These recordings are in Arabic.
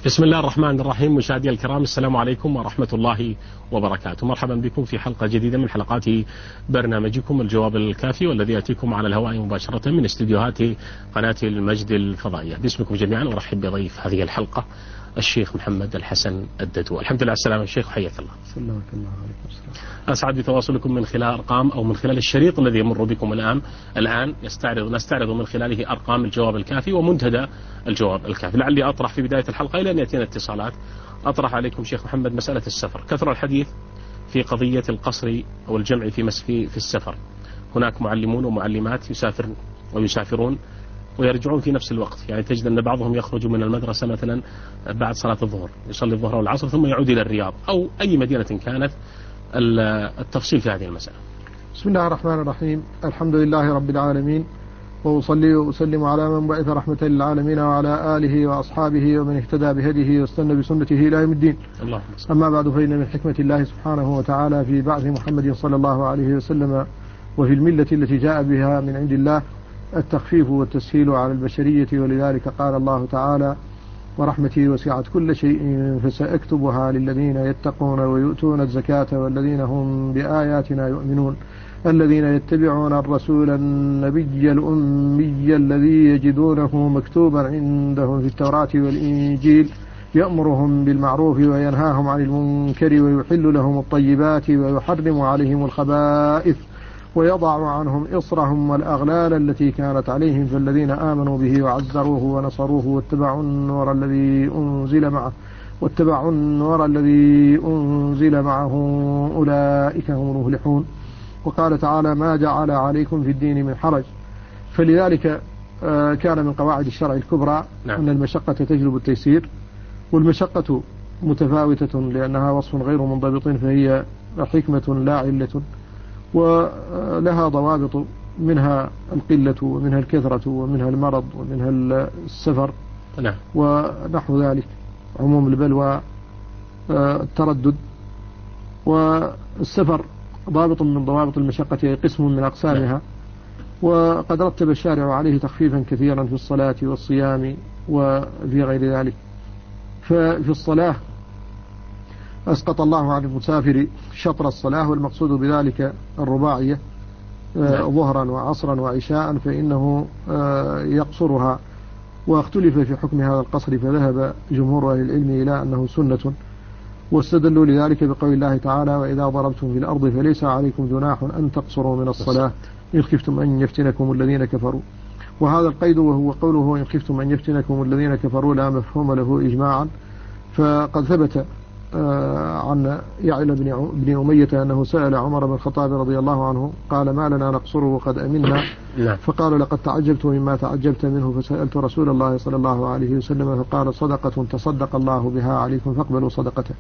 بسم الله الرحمن الرحيم. مشاهدي الكرام، السلام عليكم ورحمة الله وبركاته. مرحبا بكم في حلقة جديدة من حلقات برنامجكم الجواب الكافي، والذي يأتيكم على الهواء مباشرة من استديوهات قناة المجد الفضائية. باسمكم جميعا أرحب بضيف هذه الحلقة الشيخ محمد الحسن الددو. الحمد لله على السلامة الشيخ، حياك الله. سلمك الله. عليكم السلام. أسعد بتواصلكم من خلال أرقام أو من خلال الشريط الذي يمر بكم الآن نستعرض من خلاله أرقام الجواب الكافي ومنتدى الجواب الكافي. لعلي أطرح في بداية الحلقة إلى أن يأتينا اتصالات، أطرح عليكم شيخ محمد مسألة السفر. كثر الحديث في قضية القصر أو الجمع في السفر. هناك معلمون ومعلمات يسافرون ويرجعون في نفس الوقت، يعني تجد أن بعضهم يخرج من المدرسة مثلا بعد صلاة الظهر، يصلي الظهر والعصر ثم يعود إلى الرياض أو أي مدينة كانت. التفصيل في هذه المسألة. بسم الله الرحمن الرحيم. الحمد لله رب العالمين، وأصلي وأسلم على من بعث رحمة للعالمين وعلى آله وأصحابه ومن اهتدى بهديه واستنى بسنته إلى يوم الدين. أما بعد، فإن من حكمة الله سبحانه وتعالى في بعث محمد صلى الله عليه وسلم وفي الملة التي جاء بها من عند الله التخفيف والتسهيل على البشرية، ولذلك قال الله تعالى: ورحمتي وسعت كل شيء فسأكتبها للذين يتقون ويؤتون الزكاة والذين هم بآياتنا يؤمنون الذين يتبعون الرسول النبي الأمي الذي يجدونه مكتوبا عندهم في التوراة والإنجيل يأمرهم بالمعروف وينهاهم عن المنكر ويحل لهم الطيبات ويحرم عليهم الخبائث ويضع عنهم إصرهم والأغلال التي كانت عليهم، فالذين آمنوا به وعزروه ونصروه واتبعوا النور الذي أنزل معه أولئك هم المفلحون. وقال تعالى: ما جعل عليكم في الدين من حرج. فلذلك كان من قواعد الشرع الكبرى أن المشقة تجلب التيسير، والمشقة متفاوتة لأنها وصف غير منضبط، فهي حكمة لا علة، ولها ضوابط، منها القلة ومنها الكثرة ومنها المرض ومنها السفر ونحو ذلك، عموم البلوى، التردد. والسفر ضابط من ضوابط المشقة، أي قسم من أقسامها، وقد رتب الشارع عليه تخفيفا كثيرا في الصلاة والصيام وفي غير ذلك. ففي الصلاة أسقط الله عن المسافر شطر الصلاة، والمقصود بذلك الرباعية، ظهرا وعصرا وعشاء، فإنه يقصرها. واختلف في حكم هذا القصر، فذهب جمهور أهل العلم إلى أنه سنة، واستدلوا لذلك بقول الله تعالى: وإذا ضربتم في الأرض فليس عليكم جناح أن تقصروا من الصلاة إن خفتم أن يفتنكم الذين كفروا. وهذا القيد وهو قوله إن خفتم أن يفتنكم الذين كفروا لا مفهوم له إجماعا، فقد ثبت عن يعلى بن أمية أنه سأل عمر بن الخطاب رضي الله عنه، قال: ما لنا نقصره وقد أمنا؟ فقال: لقد تعجبت مما تعجبت منه، فسألت رسول الله صلى الله عليه وسلم فقال: صدقة تصدق الله بها عليكم فاقبلوا صدقته.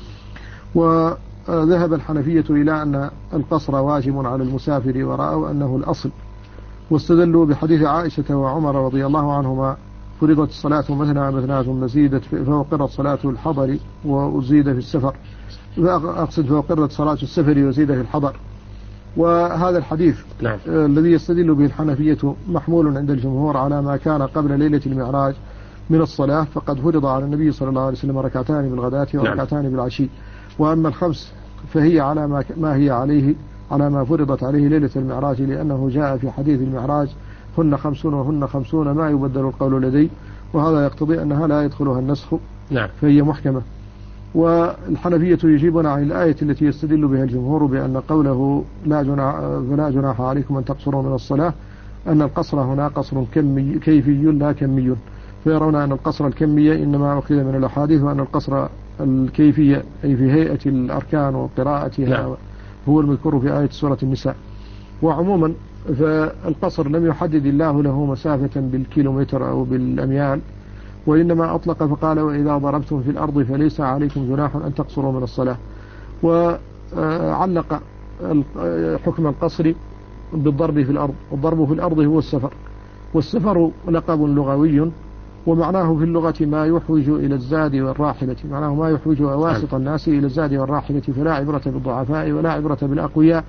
وذهب الحنفية إلى أن القصر واجب على المسافر، ورأوا أنه الأصل، واستدلوا بحديث عائشة وعمر رضي الله عنهما: فرضت الصلاة مثنى ثم زيدت فوقرت صلاة الحضر وزيد في السفر، أقصد فوقرت صلاة السفر وزيد في الحضر. وهذا الحديث الذي يستدل به الحنفية محمول عند الجمهور على ما كان قبل ليلة المعراج من الصلاة، فقد فرض على النبي صلى الله عليه وسلم ركعتان بالغداة وركعتان بالعشي، وأما الخمس فهي على ما هي عليه، على ما فرضت عليه ليلة المعراج، لأنه جاء في حديث المعراج: هن 50 وهن 50 ما يبدل القول لدي، وهذا يقتضي أنها لا يدخلها النسخ، فهي محكمة. والحنفية يجيبون عن الآية التي يستدل بها الجمهور بأن قوله فلا جناح عليكم أن تقصروا من الصلاة، أن القصر هنا قصر كيفي لا كمي، فيرون أن القصر الكمي إنما أخذ من الأحاديث، وأن القصر الكيفية أي في هيئة الأركان وقراءتها هو المذكور في آية سورة النساء. وعموما فالقصر لم يحدد الله له مسافة بالكيلومتر أو بالأميال، وإنما أطلق فقال: وإذا ضربتم في الأرض فليس عليكم جناح أن تقصروا من الصلاة. وعلق حكم القصر بالضرب في الأرض، والضرب في الأرض هو السفر، والسفر لقب لغوي، ومعناه في اللغة ما يحوج إلى الزاد والراحلة، معناه ما يحوج أواسط الناس إلى الزاد والراحلة، فلا عبرة بالضعفاء ولا عبرة بالأقوياء.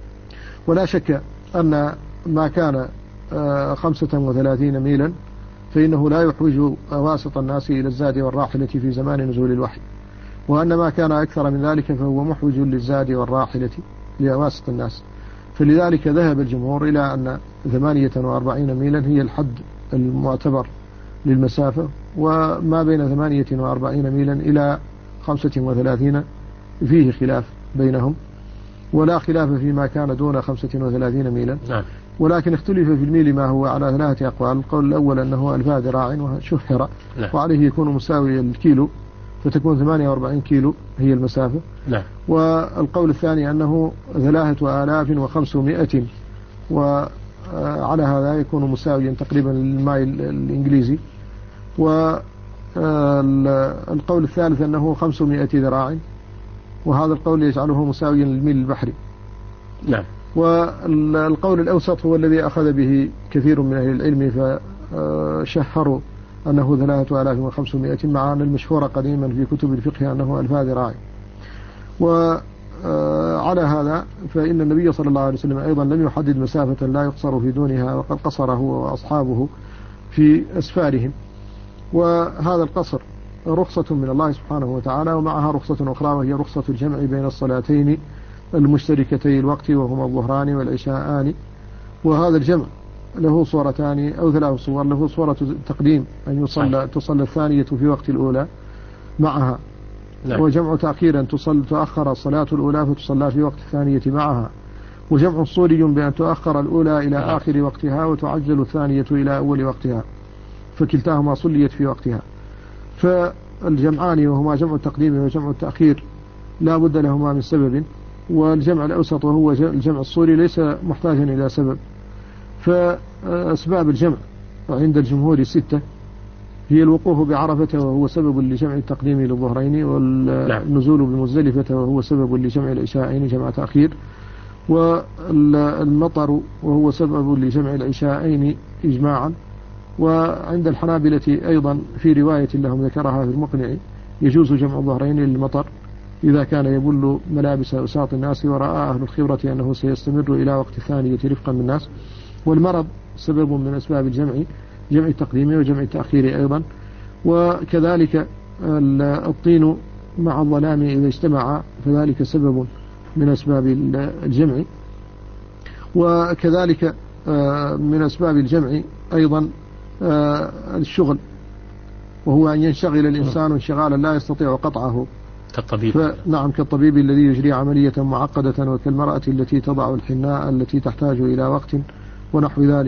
ولا شك أن ما كان 35 ميلا فإنه لا يحوج واسط الناس إلى الزاد والراحلة في زمان نزول الوحي، وأن ما كان أكثر من ذلك فهو محوج للزاد والراحلة لواسط الناس. فلذلك ذهب الجمهور إلى أن 48 ميلا هي الحد المعتبر للمسافة، وما بين 48 ميلا إلى 35 فيه خلاف بينهم، ولا خلاف فيما كان دون 35 ميلا. ولكن اختلف في الميل ما هو على 3 أقوال. القول الأول أنه 1000 ذراع وشهر، وعليه يكون مساوي الكيلو، فتكون 48 كيلو هي المسافة. والقول الثاني أنه 3500، وعلى هذا يكون مساويا تقريبا للمايل الإنجليزي. والقول الثالث أنه 500 ذراع، وهذا القول يجعله مساويا للميل البحري. والقول الأوسط هو الذي أخذ به كثير من أهل العلم، فشهروا أنه 3500، مع أن المشهور قديما في كتب الفقه أنه 1000 ذراع. وعلى هذا فإن النبي صلى الله عليه وسلم أيضا لم يحدد مسافة لا يقصر في دونها، وقد قصر هو وأصحابه في أسفارهم. وهذا القصر رخصة من الله سبحانه وتعالى، ومعها رخصة أخرى وهي رخصة الجمع بين الصلاتين المشتركتي الوقت وهما الظهران والعشاءان. وهذا الجمع له صورتان أو 3 صور. له صورة التقديم، أن تصلى الثانية في وقت الأولى معها، وجمع تأخير أن تؤخر الصلاة الأولى فتصلى في وقت الثانية معها، وجمع صوري بأن تؤخر الأولى إلى آخر وقتها وتعجل الثانية إلى أول وقتها، فكلتاهما صليت في وقتها. فالجمعان وهما جمع التقديم وجمع التأخير لا بد لهما من سبب، والجمع الأوسط وهو الجمع الصوري ليس محتاجا إلى سبب. فأسباب الجمع عند الجمهور 6، هي الوقوف بعرفة وهو سبب لجمع التقديم للظهرين، والنزول بمزدلفة وهو سبب لجمع العشاءين جمع تأخير، والمطر وهو سبب لجمع العشاءين إجماعا. وعند الحنابلة أيضا في رواية لهم ذكرها في المقنع يجوز جمع الظهرين للمطر إذا كان يبل ملابس أساط الناس ورأى أهل الخبرة أنه سيستمر إلى وقت الثانية رفقا بالناس. والمرض سبب من أسباب الجمع، جمع التقديم وجمع التأخير أيضا. وكذلك الطين مع الظلام إذا اجتمع فذلك سبب من أسباب الجمع. وكذلك من أسباب الجمع أيضا الشغل، وهو أن ينشغل الإنسان انشغالا لا يستطيع قطعه، كالطبيب. نعم، كالطبيب الذي يجري عملية معقدة، وكالمرأة التي تضع الحناء التي تحتاج إلى وقت ونحو ذلك.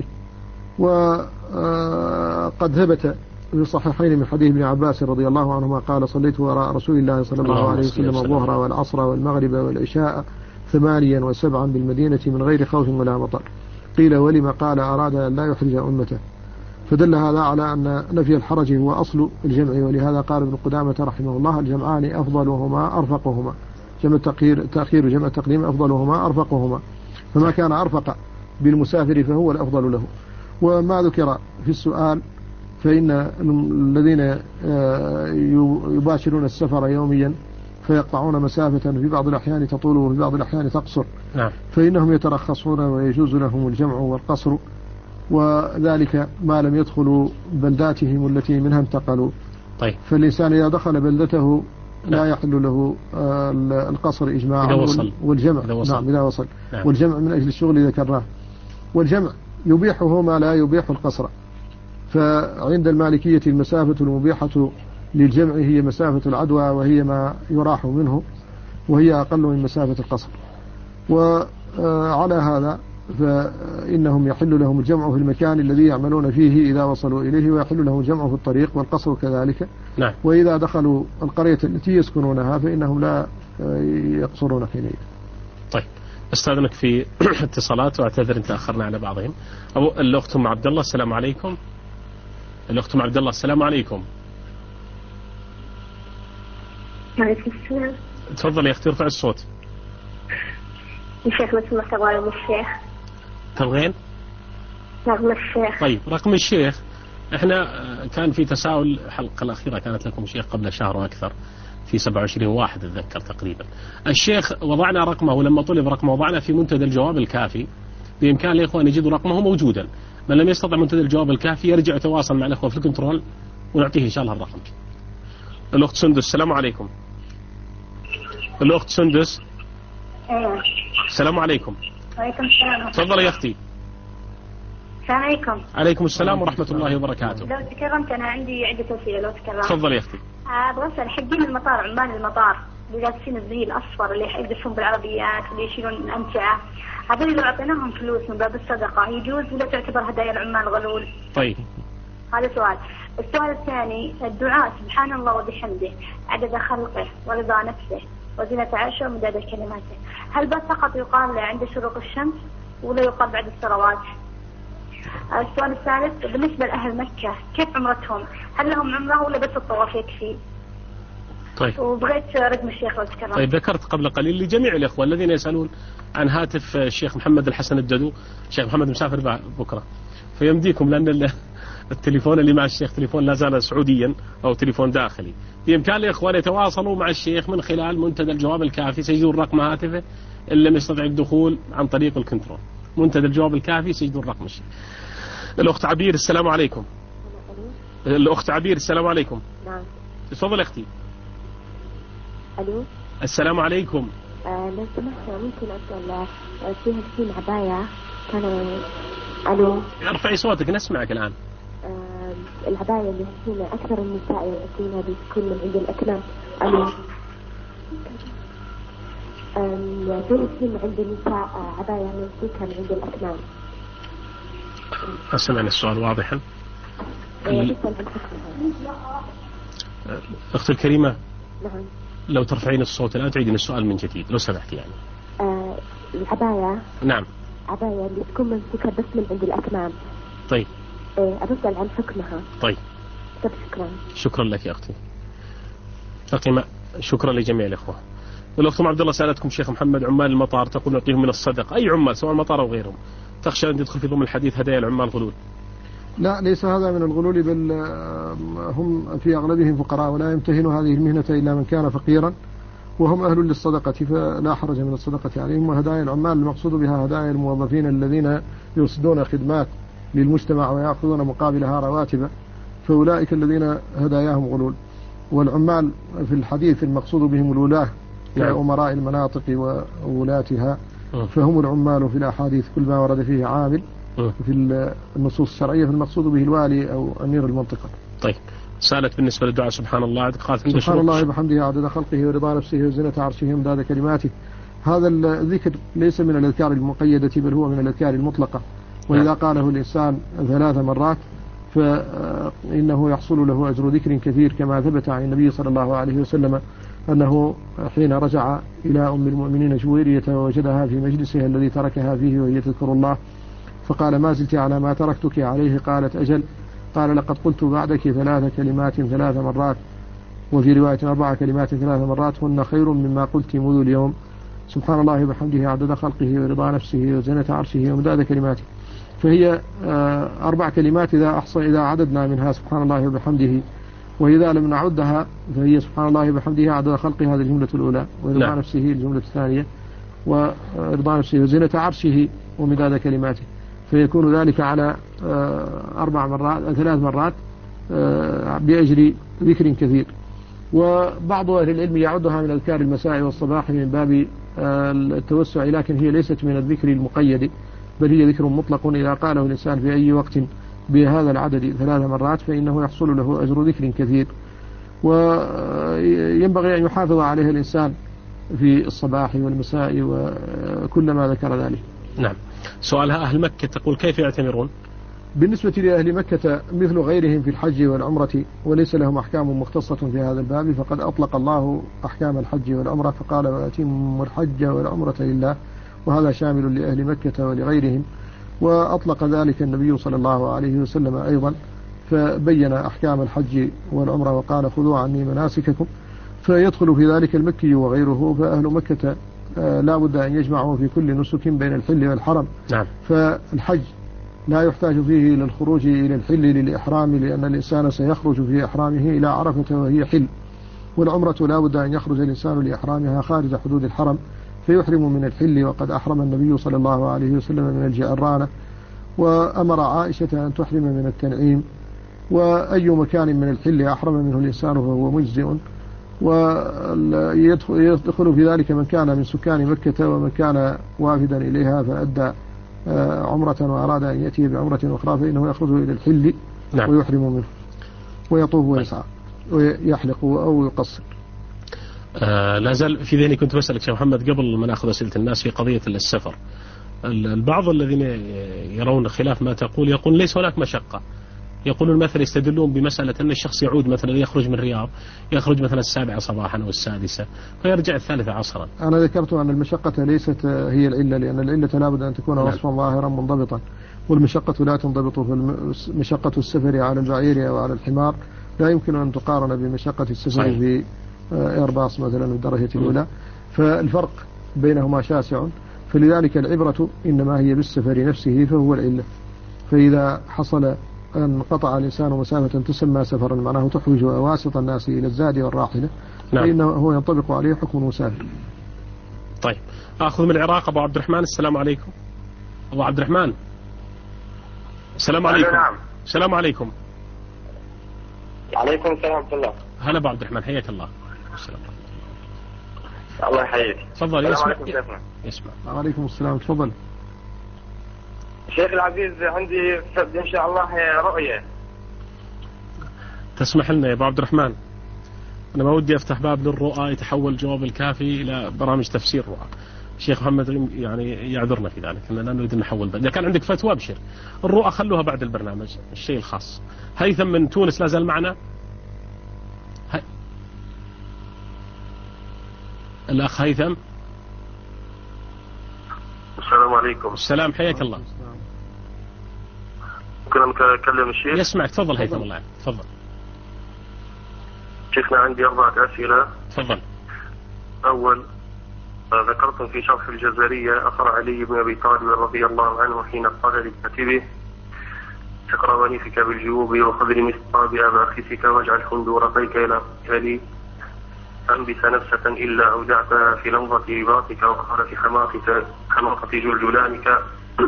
وقد ثبت في الصحيحين من حديث ابن عباس رضي الله عنهما قال: صليت وراء رسول الله صلى الله عليه وسلم الظهر والعصر والمغرب والعشاء 8 و7 بالمدينة من غير خوف ولا مطر. قيل: ولما؟ قال: أراد أن لا يحرج أمته. فدل هذا على أن نفي الحرج هو أصل الجمع. ولهذا قال ابن قدامة رحمه الله: الجمعان أفضلهما أرفقهما، جمع التأخير وجمع التقديم أفضلهما أرفقهما، فما كان أرفق بالمسافر فهو الأفضل له. وما ذكر في السؤال فإن الذين يباشرون السفر يوميا فيقطعون مسافة في بعض الأحيان تطول وفي بعض الأحيان تقصر، فإنهم يترخصون ويجوز لهم الجمع والقصر، وذلك ما لم يدخلوا بلداتهم التي منها انتقلوا. فالإنسان إذا دخل بلدته لا يحل له القصر إجماعا والجمع إذا وصل. والجمع من أجل الشغل ذكرناه. والجمع يبيحه ما لا يبيح القصر. فعند المالكية المسافة المبيحة للجمع هي مسافة العدوى، وهي ما يراح منه، وهي أقل من مسافة القصر. وعلى هذا فإنهم يحل لهم الجمع في المكان الذي يعملون فيه إذا وصلوا إليه، ويحل لهم الجمع في الطريق والقصر كذلك. وإذا دخلوا القرية التي يسكنونها فإنهم لا يقصرون حينئذ. طيب، استاذنك في اتصالات واعتذر ان تاخرنا على بعضهم. الاخت ام عبد الله، السلام عليكم. الاخت ام عبد الله، السلام عليكم. وعليكم السلام. تفضل يا اختي، ارفع الصوت. الشيخ مسمى رقم الشيخ. تبغين؟ رقم الشيخ. طيب، رقم الشيخ. احنا كان في تساؤل، الحلقة الأخيرة كانت لكم شيخ قبل شهر وأكثر، في 27/1 أتذكر تقريبا. الشيخ وضعنا رقمه، ولما طلب رقمه وضعنا في منتدى الجواب الكافي، بإمكان الإخوان يجدوا رقمه موجودا. من لم يستطع منتدى الجواب الكافي يرجع يتواصل مع الأخوة في الكنترول ونعطيه إن شاء الله الرقم. الأخت سندس السلام عليكم. الأخت سندس. ايوه. السلام عليكم. وعليكم السلام. تفضل يا أختي. السلام عليكم. عليكم السلام ورحمة الله وبركاته. لو تكرمت أنا عندي عدة أسئلة لو تكرمت. تفضل يا أختي. أبغى أسأل حقين المطار، عمال المطار اللي لابسين الزي الأصفر اللي يدفون بالعربيات واللي يشيلون الأمتعة، هذول لو أعطيناهم فلوس من باب الصدقة يجوز ولا تعتبر هدايا العمال غلول؟ طيب. هذا سؤال. السؤال الثاني، الدعاء سبحان الله وبحمده عدد خلقه ورضا نفسه وزنة عرشه ومداد كلماته، هل بس فقط يقال عند شروق الشمس ولا يقال بعد الصلوات؟ السؤال الثالث، بالنسبة لأهل مكة كيف عمرتهم؟ هل لهم عمرة ولا بس الطواف يكفي؟ طيب. وبغيت رقم الشيخ لو تكرم. طيب ذكرت قبل قليل لجميع الإخوة الذين يسألون عن هاتف الشيخ محمد الحسن الددو، الشيخ محمد مسافر بكرة، فيمديكم لأن التليفون اللي مع الشيخ تليفون لا زال سعوديا أو تليفون داخلي، بإمكان الإخوان يتواصلوا مع الشيخ من خلال منتدى الجواب الكافي، سيجدون رقم هاتفه إن لم يستطع الدخول عن طريق الكنترول. منتدى الجواب الكافي سيجدون رقم الشيخ. الأخت عبير السلام عليكم. الأخت عبير السلام عليكم. نعم. تفضل أختي. ألو. السلام عليكم. لو سمحت ممكن أسأل فيها تكون عباية كان. ألو. ارفعي صوتك نسمعك الآن. العباية اللي هنا أكثر النساء يلبسونها بتكون من عند الأكمام. ألو. عند النساء عباية ممسوكة من عند الأكمام. أسمعنا السؤال واضحا. بسأل عن أختي الكريمة. نعم. لو ترفعين الصوت الآن تعيدين السؤال من جديد لو سمحت يعني. العباية. نعم. عباية اللي تكون ممسوكة بس من عند الأكمام. طيب. أسأل عن حكمها. طيب. طيب شكرا. شكرا لك يا أختي. أختي شكرا لجميع الإخوة. الأخت عبد الله سألتكم شيخ محمد عمال المطار تقول نعطيهم من الصدق، أي عمال سواء المطار أو غيرهم، تخشى أن تدخل في ضمن الحديث هدايا العمال غلول؟ لا، ليس هذا من الغلول، بل هم في أغلبهم فقراء ولا يمتهن هذه المهنة إلا من كان فقيرا وهم أهل للصدقة، فلا حرج من الصدقة عليهم. وهدايا العمال المقصود بها هدايا الموظفين الذين يرصدون خدمات للمجتمع ويأخذون مقابلها رواتب، فأولئك الذين هداياهم غلول. والعمال في الحديث المقصود بهم الولاة كأمراء المناطق وولاتها، فهم العمال في الأحاديث كل ما ورد فيه عامل في النصوص الشرعية، فالمقصود به الوالي أو أمير المنطقة. طيب. سألت بالنسبة للدعاء سبحان الله قالت سبحان الله وبحمده عدد خلقه ورضا نفسه وزنة عرشه ومداد كلماته. هذا الذكر ليس من الأذكار المقيدة بل هو من الأذكار المطلقة، وإذا قاله الإنسان 3 مرات فإنه يحصل له أجر ذكر كثير، كما ثبت عن النبي صلى الله عليه وسلم أنه حين رجع إلى أم المؤمنين جويرية ووجدها في مجلسها الذي تركها فيه وهي تذكر الله، فقال ما زلت على ما تركتك عليه؟ قالت أجل. قال لقد قلت بعدك 3 كلمات 3 مرات، وفي رواية 4 كلمات 3 مرات هن خير مما قلت منذ اليوم. سبحان الله وبحمده عدد خلقه ورضا نفسه وزنة عرشه ومداد كلماته. فهي 4 كلمات إذا عددنا منها سبحان الله وبحمده، وإذا لم نعدها فهي سبحان الله وبحمده عدد خلقه هذه الجملة الأولى، ورضا نفسه الجملة الثانية، ورضا نفسه وزنة عرشه ومداد كلماته، فيكون ذلك على 3 مرات بأجر ذكر كثير. وبعض أهل العلم يعدها من أذكار المساء والصباح من باب التوسع، لكن هي ليست من الذكر المقيد، بل هي ذكر مطلق إذا قاله الإنسان في أي وقت بهذا العدد 3 مرات فإنه يحصل له أجر ذكر كثير، وينبغي أن يحافظ عليها الإنسان في الصباح والمساء وكل ما ذكر ذلك. نعم. سؤالها أهل مكة تقول كيف يعتمرون؟ بالنسبة لأهل مكة مثل غيرهم في الحج والعمرة، وليس لهم أحكام مختصة في هذا الباب، فقد أطلق الله أحكام الحج والعمرة فقال وأتموا الحج والعمرة لله، وهذا شامل لأهل مكة ولغيرهم. وأطلق ذلك النبي صلى الله عليه وسلم أيضا، فبين أحكام الحج والعمرة وقال خذوا عني مناسككم، فيدخل في ذلك المكي وغيره. فأهل مكة لا بد أن يجمعوا في كل نسك بين الحل والحرم. نعم. فالحج لا يحتاج فيه إلى الخروج إلى الحل للإحرام، لأن الإنسان سيخرج في إحرامه إلى عرفة وهي حل. والعمرة لا بد أن يخرج الإنسان لإحرامها خارج حدود الحرم فيحرم من الحل، وقد أحرم النبي صلى الله عليه وسلم من الجعرانة وأمر عائشة أن تحرم من التنعيم، وأي مكان من الحل أحرم منه الإنسان فهو مجزئ، ويدخل في ذلك من كان من سكان مكة ومن كان وافدا إليها فأدى عمرة وأراد أن يأتي بعمرة أخرى فإنه يخرج إلى الحل نعم. ويحرم منه ويطوف ويسعى ويحلق أو يقصر. لا زال في ذهني كنت بسألك شيخ محمد قبل ما نأخذ أسئلة الناس في قضية السفر. البعض الذين يرون خلاف ما تقول يقول ليس هناك مشقة، يقولون مثلا يستدلون بمسألة أن الشخص يعود مثلا يخرج من الرياض، يخرج مثلا 7 صباحا أو 6 فيرجع 3 عصرا. أنا ذكرت أن المشقة ليست هي العلة، لأن العلة لابد أن تكون وصفا ظاهرا منضبطا، والمشقة لا تنضبط. فمشقة السفر على البعير أو على الحمار لا يمكن أن تقارن بمشقة السفر في إيرباص مثلا الدرجة الأولى، فالفرق بينهما شاسع. فلذلك العبرة إنما هي بالسفر نفسه فهو العلة. فإذا حصل أن قطع الإنسان مسافة تسمى سفرا معناه تحوج واسط الناس إلى الزاد والراحلة، نعم. فإنه هو ينطبق عليه حكم المسافر. طيب أخذ من العراق أبو عبد الرحمن. السلام عليكم أبو عبد الرحمن. السلام عليكم. نعم. السلام عليكم. وعليكم السلام ورحمة الله. هلا أبو عبد الرحمن، حياك الله. السلام. الله يحييك. تفضل. يسمع. وعليكم السلام. تفضل. شيخ العزيز عندي إن شاء الله رؤية. تسمح لنا يا أبو عبد الرحمن، أنا ما ودي أفتح باب للرؤى يتحول الجواب الكافي إلى برامج تفسير رؤى. الشيخ محمد يعني يعذرنا في ذلك، أننا لا نريد أن نحول. إذا كان عندك فتوى أبشر، الرؤى خلوها بعد البرنامج، الشيء الخاص. هيثم من تونس لا زال معنا. الأخ هيثم. السلام عليكم. السلام، حياك الله. ممكن أكلم الشيخ؟ يسمعك. تفضل هيثم. الله تفضل. شيخنا عندي 4 أسئلة. تفضل. أول، ذكرتم في شرح الجزرية أثر علي بن أبي طالب رضي الله عنه حين قال لكاتبه اقرأ ونيفك بالجيوب وخذ مثقاب أباخسك واجعل خندورتيك إلى قتالي أنبس نفسة إلا أودعتها في لمضة رباطك وقال في حماقة جلجلانك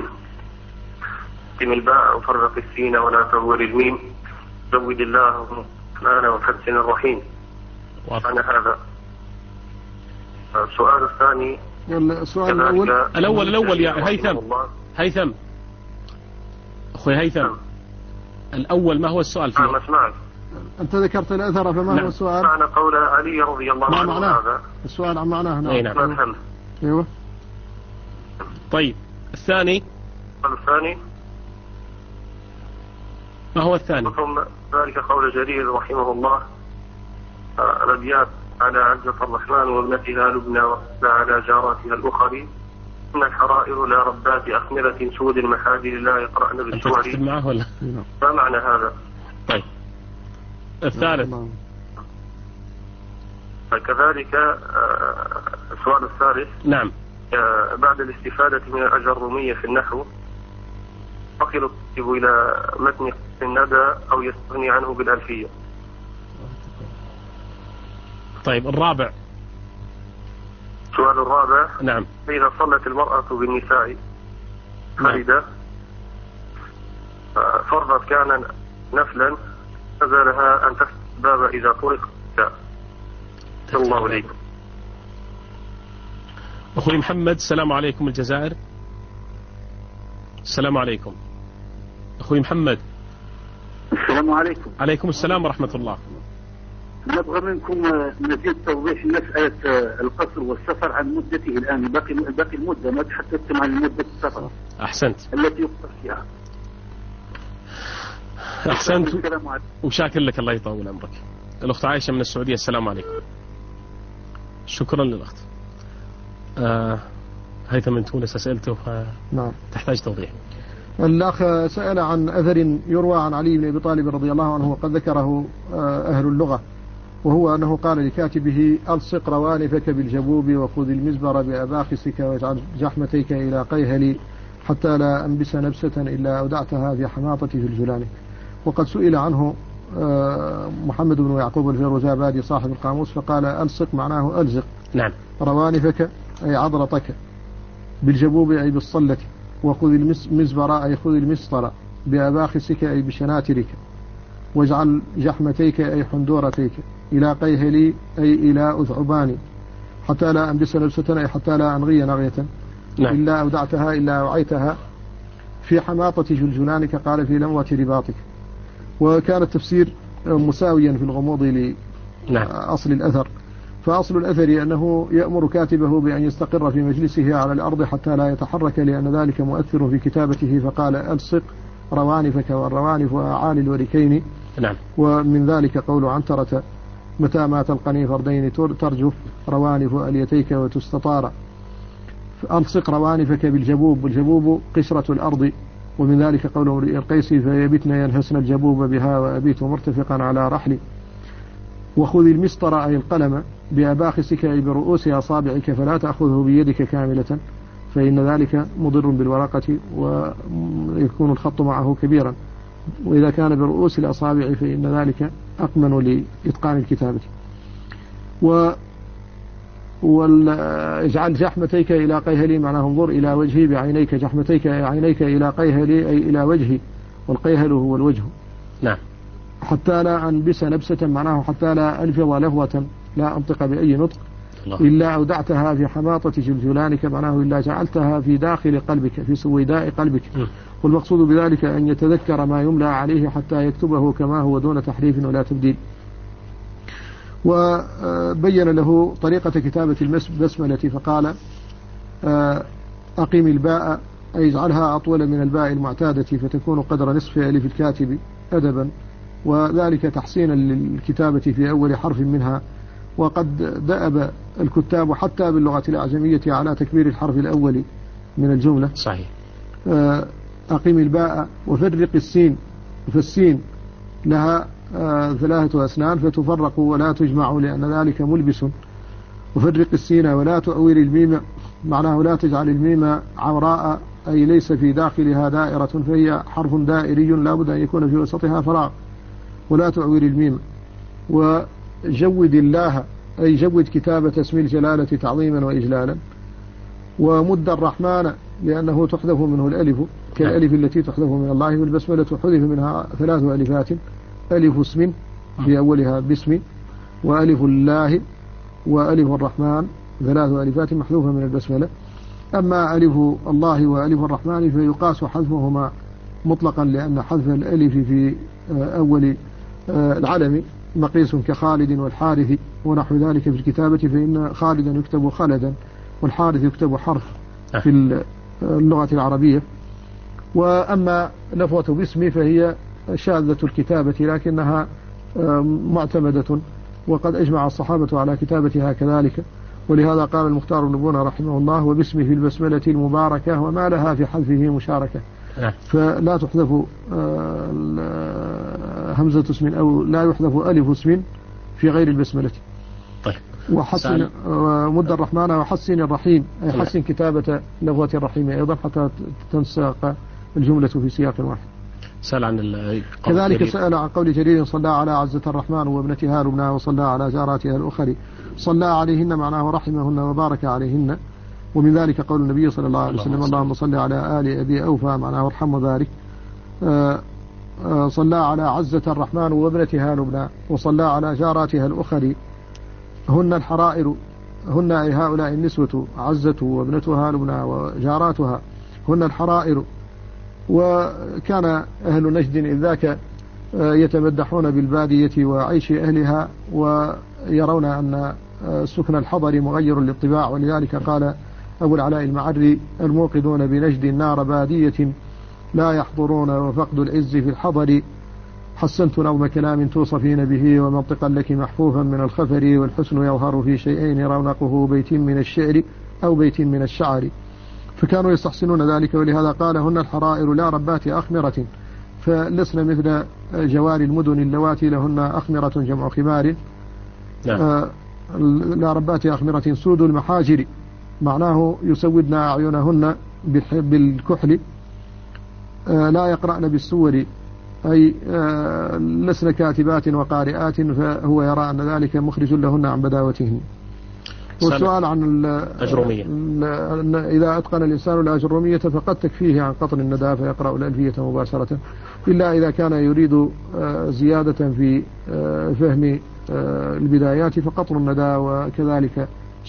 قم الباء وفرق السين ولا تهور الميم زود الله الرحمن وحسن الرحيم. أنا هذا السؤال الثاني. السؤال الأول يا هيثم أخوي هيثم، الأول ما هو السؤال فيه؟ أسمعك. أنت ذكرت الأثر، فما هو السؤال؟ معنى قول علي رضي الله عنه هذا. السؤال عن معناه. نعم. أيوه. طيب الثاني. الثاني ما هو الثاني؟ ثم ذلك قول جرير رحمه الله الأبيات على عزة الرحمن وابنتها لبنى وعلى جاراتها الأخرى إن الحرائر لا ربات أخمرة سود المحاجر لا يقرأن بالسور. أنت تكتب معه ولا؟ ما معنى هذا؟ طيب الثالث. كذلك السؤال الثالث. نعم. بعد الاستفادة من الأجرومية في النحو أقل الطب إلى متن الندى أو يستغني عنه بالألفية. طيب الرابع. السؤال الرابع. نعم. فإذا صلت المرأة بالنساء فريدة فرضت كان نفلا فزالها أن تفتح الباب إذا طرق. الله عليكم. أخوي محمد. السلام عليكم الجزائر. السلام عليكم أخوي محمد. السلام عليكم. عليكم السلام ورحمة الله. نبغى منكم مزيد توضيح مسألة القصر والسفر عن مدته الآن، باقي المدة، ما تحدثتم عن مدة السفر. أحسنت. التي يقصر فيها. أحسنت وشاكر لك، الله يطول عمرك. الأخت عائشة من السعودية. السلام عليكم. شكرا للأخت. هيثم من تونس أسئلته نعم تحتاج توضيح. الأخ سأل عن أثر يروى عن علي بن أبي طالب رضي الله عنه وقد ذكره أهل اللغة، وهو أنه قال لكاتبه ألصق روانفك بالجبوب وخذ المزبر بأباخسك واجعل جحمتيك إلى قيهلي حتى لا أنبس نبسة إلا أودعتها في حماطة جلجلانك. وقد سئل عنه محمد بن يعقوب الفيروزابادي صاحب القاموس فقال ألصق معناه ألزق. نعم. روانفك أي عضلتك، بالجبوب أي بالصلة، وخذ المزبر أي خذ المسطر بأباخسك أي بشناترك، واجعل جحمتيك أي حندورتيك إلى قيهلي أي إلى أذعباني، حتى لا أنبس لبسة أي حتى لا أنغي نغية إلا أودعتها إلا أوعيتها في حماطة جلجلانك، قال في لموة رباطك. وكان التفسير مساويا في الغموض لأصل الأثر. فأصل الأثر أنه يأمر كاتبه بأن يستقر في مجلسه على الأرض حتى لا يتحرك، لأن ذلك مؤثر في كتابته، فقال ألصق روانفك، والروانف أعالي الوركين. ومن ذلك قول عنترة متى ما تلقني فردين ترجف روانف أليتيك وتستطار. ألصق روانفك بالجبوب، والجبوب قشرة الأرض. ومن ذلك قول امرئ القيس فيبتن ينهسن الجبوب بها وأبيت مرتفقا على رحلي. وخذ المسطر أي القلم بأباخسك أي برؤوس أصابعك، فلا تأخذه بيدك كاملة فإن ذلك مضر بالورقة ويكون الخط معه كبيرا، وإذا كان برؤوس الأصابع فإن ذلك أقمن لإتقان الكتابة. واجعل جحمتيك إلى قيهلي، معناه انظر إلى وجهي بعينيك، جحمتيك عينيك إلى قيهلي أي إلى وجهي، والقيهل هو الوجه. حتى لا أنبس نبسة، معناه حتى لا ألفظ لفظة لا أنطق بأي نطق إلا أودعتها في حماطة جلجلانك، معناه إلا جعلتها في داخل قلبك في سويداء قلبك. والمقصود بذلك أن يتذكر ما يملى عليه حتى يكتبه كما هو دون تحريف ولا تبديل. وبين له طريقة كتابة البسملة فقال أقيم الباء أي اجعلها أطول من الباء المعتادة فتكون قدر نصف ألف الكاتب أدبا، وذلك تحسينا للكتابة في أول حرف منها. وقد دأب الكتاب حتى باللغة الأعجمية على تكبير الحرف الأول من الجملة. صحيح. أقيم الباء وفرق السين، فالسين لها 3 أسنان فتفرق ولا تجمع لأن ذلك ملبس. وفرق السين ولا تؤول الميم، معناه لا تجعل الميم عوراء أي ليس في داخلها دائرة، فهي حرف دائري لا بد أن يكون في وسطها فراغ، ولا تؤول الميم. وجود الله أي جود كتابة اسم الجلالة تعظيما وإجلالا. ومد الرحمن لأنه تحذف منه الألف كالألف التي تحذف من الله، والبسملة حذف منها 3 ألفات، ألف اسم في أولها باسم، وألف الله، وألف الرحمن 3 ألفات محذوفة من البسملة. أما ألف الله وألف الرحمن فيقاس حذفهما مطلقا، لأن حذف الألف في أول العلم مقيس كخالد والحارث ونحو ذلك في الكتابة، فإن خالدا يكتب خلدا والحارث يكتب حرف في اللغة العربية. وأما لفظة باسم فهي شاذة الكتابة لكنها معتمدة، وقد أجمع الصحابة على كتابتها كذلك. ولهذا قال المختار بن بونة رحمه الله وباسمه في البسملة المباركة وما لها في حذفه مشاركة. فلا تحذف همزة اسم أو لا يحذف ألف اسم في غير البسملة. طيب. وحسن مد الرحمن وحسن الرحيم أي حسن كتابة لفظة الرحيم أيضا حتى تنساق الجملة في سياق واحد. سأل عن كذلك سأل عن قول جرير صلى على عزة الرحمن وابنتها لبنى وصلى على جاراتها الأخرى، صلى عليهن معناه رحمهن وبارك عليهن. ومن ذلك قول النبي صلى الله عليه وسلم اللهم صل على آل أبي أوفى معناه ارحم وبارك. صلى على عزة الرحمن وابنتها لبنى وصلى على جاراتها الأخرى هن الحرائر، هن أي هؤلاء النسوة عزة وابنتها لبنى وجاراتها هن الحرائر. وكان أهل نجد إذ ذاك يتمدحون بالبادية وعيش أهلها، ويرون أن سكن الحضر مغير للطباع، ولذلك قال أبو العلاء المعري الموقدون بنجد النار بادية لا يحضرون وفقد العز في الحضر، حسنت نظم كلام توصفين به ومنطقا لك محفوفا من الخفر، والحسن يظهر في شيئين رونقه بيت من الشعر أو بيت من الشعر. فكانوا يستحسنون ذلك، ولهذا قال هن الحرائر لا ربات أخمرة، فلسنا مثل جوار المدن اللواتي لهن أخمرة جمع خمار. لا ربات أخمرة سود المحاجر معناه يسودن أعينهن بالكحل، لا يقرأن بالسور أي لسن كاتبات وقارئات، فهو يرى أن ذلك مخرج لهن عن بداوتهن. والسؤال عن الأجرومية. إذا أتقن الإنسان الأجرومية فقد تكفيه عن قطن الندى فيقرأ الألفية مباشرة، إلا إذا كان يريد زيادة في فهم البدايات فقطر الندى وكذلك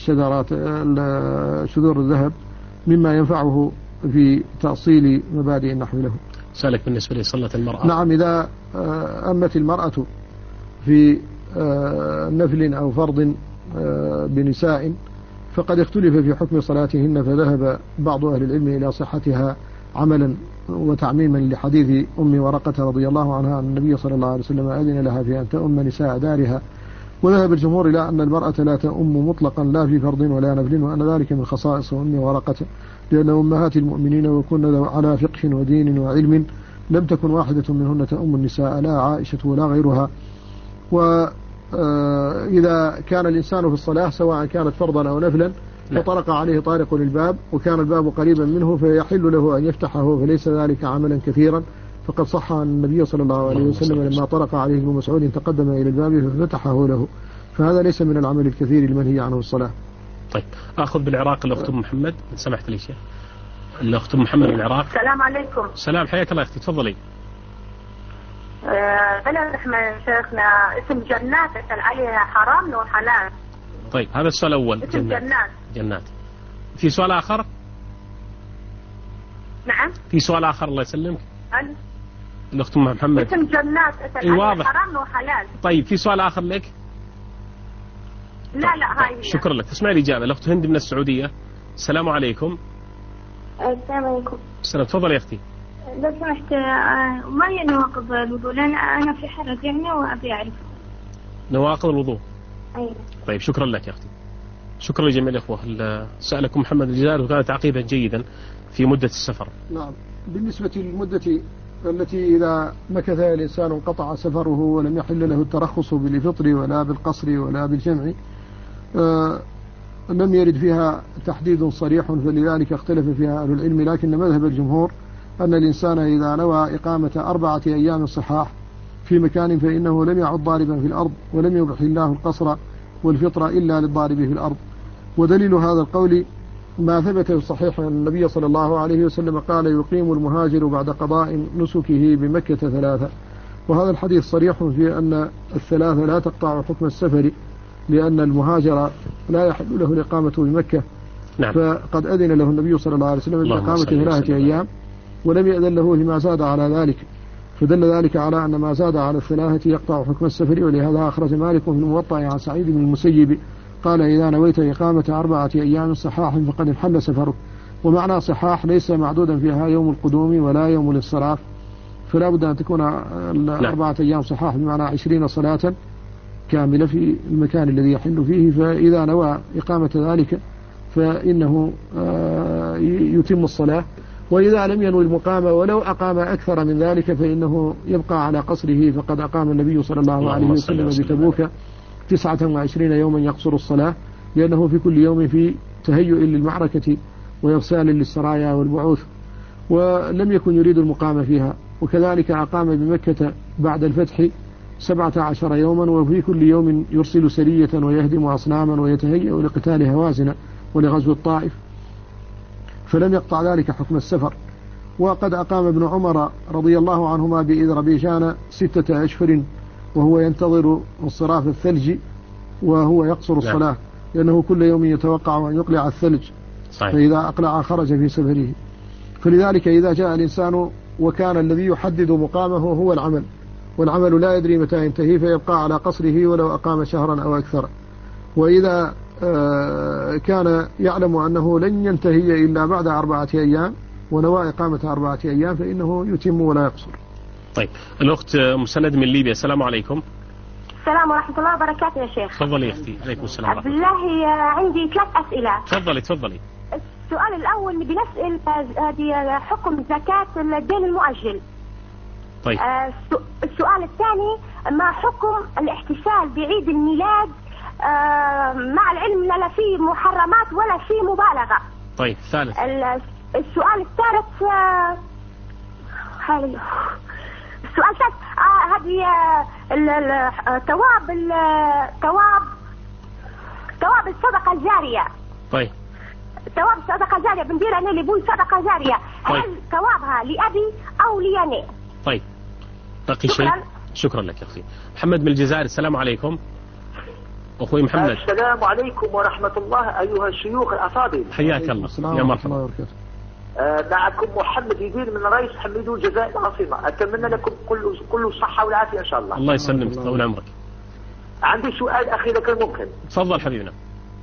شذور الذهب مما ينفعه في تأصيل مبادئ النحو له. سألك بالنسبة لصلاة المرأة. نعم، إذا أمت المرأة في نفل أو فرض بنساء فقد اختلف في حكم صلاتهن، فذهب بعض أهل العلم إلى صحتها عملا وتعميما لحديث أم ورقة رضي الله عنها أن النبي صلى الله عليه وسلم أذن لها في أن تؤم نساء دارها، وذهب الجمهور إلى أن المرأة لا تؤم مطلقا لا في فرض ولا نفل، وأن ذلك من خصائص أم ورقة لأن أمهات المؤمنين وكن على فقه ودين وعلم لم تكن واحدة منهن تؤم النساء لا عائشة ولا غيرها. وإذا كان الإنسان في الصلاة سواء كانت فرضا أو نفلا فطرق عليه طارق للباب وكان الباب قريبا منه فيحل له أن يفتحه، فليس ذلك عملا كثيرا، فقد صح أن النبي صلى الله عليه وسلم لما طرق عليه ابن مسعود تقدم إلى الباب ففتحه له، فهذا ليس من العمل الكثير المنهي عنه الصلاة. طيب أخذ بالعراق الأخت محمد، سمحت لي شيء. الأخت محمد من العراق. السلام عليكم. السلام، حياك الله أختي، تفضلي. بلد احنا شيخنا اسم جنات اسأل عليها حرام لو حلال. طيب هذا السؤال الأول. اسم جنات. في سؤال آخر؟ نعم. في سؤال آخر الله يسلمك. الأخت محمد. اسم جنات اسأل عليها حرام لو حلال. طيب في سؤال آخر لك؟ لا هاي. شكرا لك. تسمعي الإجابة. الأخت هند من السعودية. السلام عليكم. السلام عليكم. السلام، تفضلي يا أختي. لو سمحت ما هي نواقض الوضوء؟ لأن أنا في حرج يعني وأبي أعرف نواقض الوضوء. أيوة. طيب شكرا لك يا أختي. شكرا لجميع الأخوة. سألكم محمد الجزائري وكان تعقيبا جيدا في مدة السفر. نعم، بالنسبة للمدة التي إذا مكث الإنسان انقطع سفره ولم يحل له الترخص بالفطر ولا بالقصر ولا بالجمع، لم يرد فيها تحديد صريح، فلذلك اختلف فيها أهل العلم، لكن مذهب الجمهور أن الإنسان إذا نوى إقامة 4 أيام صحاح في مكان فإنه لم يعد ضاربا في الأرض، ولم يبح الله القصر والفطر إلا للضارب في الأرض. ودليل هذا القول ما ثبت في الصحيح أن النبي صلى الله عليه وسلم قال يقيم المهاجر بعد قضاء نسكه بمكة 3، وهذا الحديث صريح في أن 3 لا تقطع حكم السفر، لأن المهاجر لا يحل له الإقامة بمكة. نعم. فقد أذن له النبي صلى الله عليه وسلم بإقامة 3 أيام ولم يأذن له لما زاد على ذلك، فدل ذلك على أن ما زاد على 3 يقطع حكم السفر. ولهذا أخرج مالك في الموطأ عن سعيد بن المسيب قال إذا نويت إقامة 4 أيام صحاح فقد انحل سفرك. ومعنى صحاح ليس معدودا فيها يوم القدوم ولا يوم الانصراف، فلا بد أن تكون 4 أيام صحاح بمعنى 20 صلاة كاملة في المكان الذي يحل فيه. فإذا نوى إقامة ذلك فإنه يتم الصلاة، وإذا لم ينوي المقامة ولو أقام أكثر من ذلك فإنه يبقى على قصره، فقد أقام النبي صلى الله عليه وسلم بتبوك 29 يوما يقصر الصلاة، لأنه في كل يوم في تهيؤ للمعركة وإرسال للسرايا والبعوث، ولم يكن يريد المقامة فيها. وكذلك أقام بمكة بعد الفتح 17 يوما، وفي كل يوم يرسل سرية ويهدم أصناما ويتهيأ لقتال هوازن ولغزو الطائف، فلم يقطع ذلك حكم السفر. وقد أقام ابن عمر رضي الله عنهما بإذربيجان 6 أشهر وهو ينتظر انصراف الثلج وهو يقصر الصلاة، لأنه كل يوم يتوقع أن يقلع الثلج. صحيح. فإذا أقلع خرج في سفره. فلذلك إذا جاء الإنسان وكان الذي يحدد مقامه هو العمل، والعمل لا يدري متى ينتهي فيبقى على قصره ولو أقام شهرا أو أكثر. وإذا كان يعلم أنه لن ينتهي إلا بعد 4 أيام ونوى إقامة 4 أيام فإنه يتم ولا يقصر. طيب الأخت مسند من ليبيا. السلام عليكم. السلام ورحمة الله وبركاته يا شيخ. تفضلي يا أختي. عليكم السلام ورحمة الله. بالله عندي 3 أسئلة. تفضلي. السؤال الأول بنسأل هذه حكم زكاة الدين المؤجل. طيب. السؤال الثاني ما حكم الاحتفال بعيد الميلاد مع العلم لا فيه محرمات ولا فيه مبالغة. طيب. ثالث. السؤال الثالث هذه تواب الصدقة الجارية. طيب ثواب الصدقة الجارية بندير أنا لأبوي صدقة جارية. طيب. هل ثوابها لأبي أو لي أنا؟ طيب بقي شيء. شكرا لك يا أخي محمد من الجزائر. السلام عليكم أخوي محمد. السلام عليكم ورحمة الله أيها الشيوخ الأفاضل. حياك الله يا مرحبا. معكم محمد يدين من رئيس حميدو الجزائر العاصمة. أتمنى لكم كل الصحة والعافية إن شاء الله. الله يسلمك طول عمرك. عندي سؤال أخي لك ممكن؟ تفضل حبيبنا.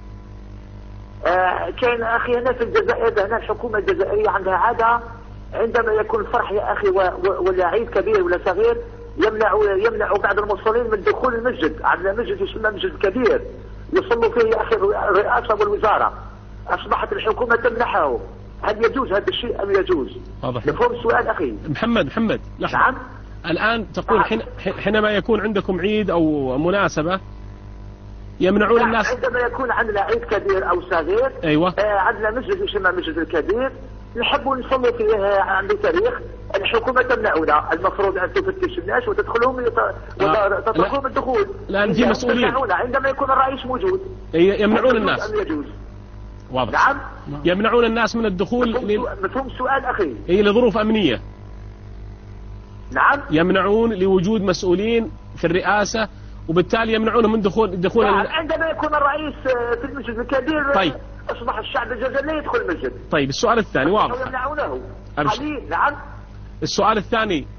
كان أخي هنا في الجزائر هنا الحكومة الجزائرية عندها عادة عندما يكون فرح يا أخي ولا عيد كبير ولا صغير يمنع بعض المصلين من دخول المسجد. عندنا مسجد يسمى مسجد كبير يصلوا فيه يا أخي الرئاسة والوزارة. أصبحت الحكومة تمنحه. هل يجوز هذا الشيء أم يجوز؟ مفهوم السؤال أخي؟ محمد لحظة. نعم. الآن تقول حينما يكون عندكم عيد أو مناسبة يمنعون الناس. عندما يكون عندنا عيد كبير أو صغير. أيوة. عندنا مسجد يسمى مسجد الكبير نحبوا نصلوا فيه عنده تاريخ. الحكومة تمنعنا. المفروض أن تفتش الناس وتدخلهم تتركهم الدخول. لأن في مسؤولين. عندما يكون الرئيس موجود يمنعون الناس. يجوز. واضح. نعم. يمنعون الناس من الدخول. مفهوم السؤال أخي؟ لظروف أمنية. نعم. يمنعون لوجود مسؤولين في الرئاسة وبالتالي يمنعونهم من دخول عندما يكون الرئيس في المسجد الكبير. طيب. أصبح الشعب الجزائري لا يدخل المسجد. طيب السؤال الثاني واضح. يمنعونه. نعم. السؤال الثاني